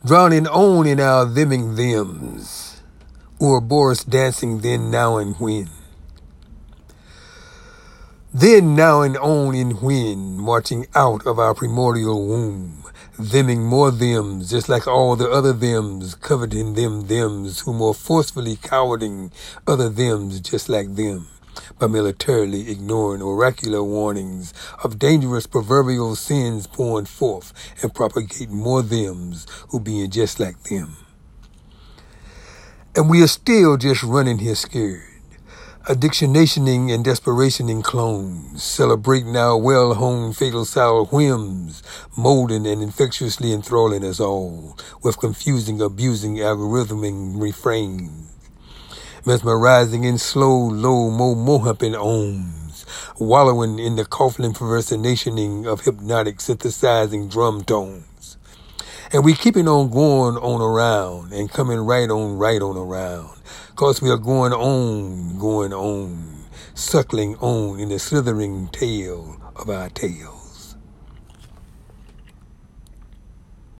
drowning on in our theming thems, Ouroboros dancing then, now, and when. Then, now, and on in when, marching out of our primordial womb, theming more thems, just like all the other thems, coveting thems, who more forcefully cowarding other thems just like them, by militarily ignoring oracular warnings of dangerous proverbial sins pouring forth and propagating more thems who being just like them. And we are still just running here scared, addictionationing and desperationing clones, celebrating our well-honed fatal sour whims, molding and infectiously enthralling us all with confusing, abusing, algorithming refrains, mesmerizing in slow, low, mo-humping ohms, wallowing in the coughing perversionationing of hypnotic synthesizing drum tones. And we keeping on going on around and coming right on around, 'cause we are going on, suckling on in the slithering tail of our tails.